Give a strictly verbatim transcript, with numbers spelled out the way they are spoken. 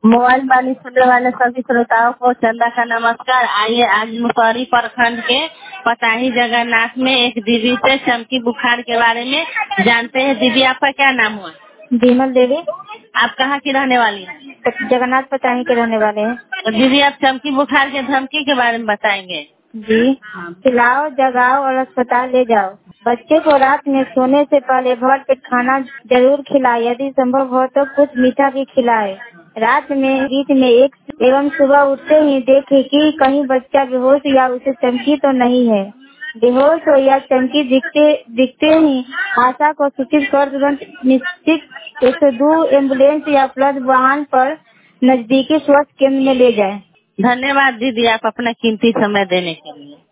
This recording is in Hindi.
मोबाइल वाणी सुनने वाले सभी श्रोताओं को चंदा का नमस्कार। आइए आज मुसौरी प्रखंड के पताही जगन्नाथ में एक दीदी से चमकी बुखार के बारे में जानते हैं। दीदी, आपका क्या नाम हुआ? विमल देवी। आप कहाँ की रहने वाली हैं? जगन्नाथ पताही के रहने वाले हैं। तो दीदी, आप चमकी बुखार के धमकी के बारे में बताएंगे? जी, खिलाओ, जगाओ और अस्पताल ले जाओ। बच्चे को रात में सोने से पहले भर पेट खाना जरूर खिलाए, यदि संभव हो तो कुछ मीठा भी खिलाए। रात में बीच में एक एवं सुबह उठते ही देखे कि कहीं बच्चा बेहोश या उसे चमकी तो नहीं है। बेहोश हो या चमकी दिखते दिखते ही आशा को सूचित कर तुरंत निश्चित एक सौ दो एम्बुलेंस या उपलब्ध वाहन पर नजदीकी स्वास्थ्य केंद्र में ले जाए। धन्यवाद दीदी, आप अपना कीमती समय देने के लिए।